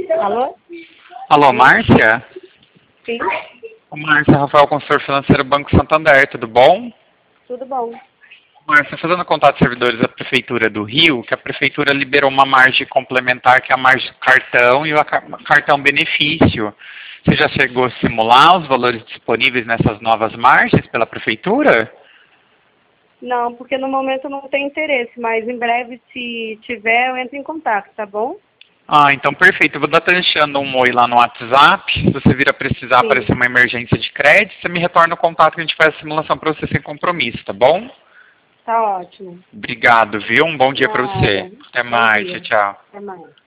Alô? Alô, Márcia? Sim, Márcia, Rafael, consultor financeiro Banco Santander, tudo bom? tudo bom. Márcia, fazendo contato com servidores da Prefeitura do Rio, que a Prefeitura liberou uma margem complementar, que é a margem cartão e o cartão benefício. Você já chegou a simular os valores disponíveis nessas novas margens pela Prefeitura? Não, porque no momento eu não tenho interesse, mas em breve, se tiver, eu entro em contato, tá bom? Ah, então perfeito. Eu vou estar deixando um oi lá no WhatsApp. Se você vir a precisar, Sim. aparecer uma emergência de crédito, você me retorna o contato que a gente faz a simulação para você sem compromisso, tá bom? Tá ótimo. Obrigado, viu? Um bom dia para Nada. você. Até Bom mais. dia. Tchau, tchau. Até mais.